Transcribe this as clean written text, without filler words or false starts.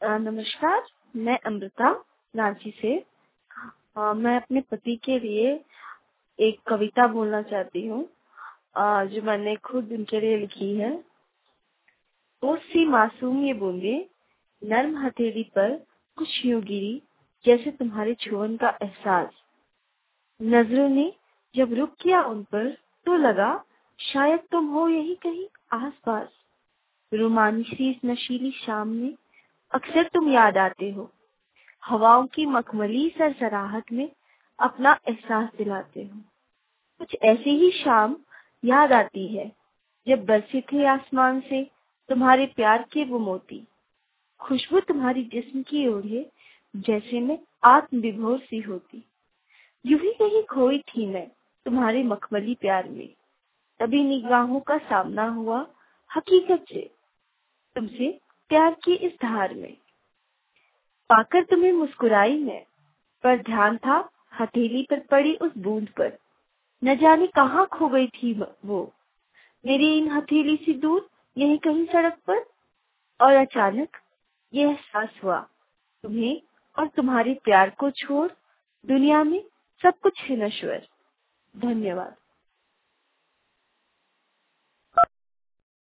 नमस्कार, मैं अमृता रांची से। मैं अपने पति के लिए एक कविता बोलना चाहती हूँ जो मैंने खुद उनके लिए लिखी है। ओस सी मासूम ये बूंदे नर्म हथेली पर कुछ यूं गिरी, जैसे तुम्हारे छुअन का एहसास। नजरों ने जब रुक किया उन पर, तो लगा शायद तुम हो यही कहीं आसपास। रुमानी सी इस नशीली शाम में अक्सर तुम याद आते हो। हवाओं की मखमली सरसराहट में अपना एहसास दिलाते हो। कुछ ऐसी ही शाम याद आती है जब बरसे थे आसमान से तुम्हारे प्यार के वो मोती। खुशबू तुम्हारी जिस्म की ओढ़े, जैसे मैं आत्म विभोर सी होती। यूं ही कहीं खोई थी मैं तुम्हारे मखमली प्यार में। तभी निगाहों का सामना हुआ हकीकत से, तुमसे प्यार की इस धार में। पाकर तुम्हें मुस्कुराई मैं, पर ध्यान था हथेली पर पड़ी उस बूंद पर। न जाने कहाँ खो गई थी वो, मेरी इन हथेली से दूर, यहीं कहीं सड़क पर। और अचानक ये एहसास हुआ, तुम्हें और तुम्हारे प्यार को छोड़ दुनिया में सब कुछ है नश्वर। धन्यवाद।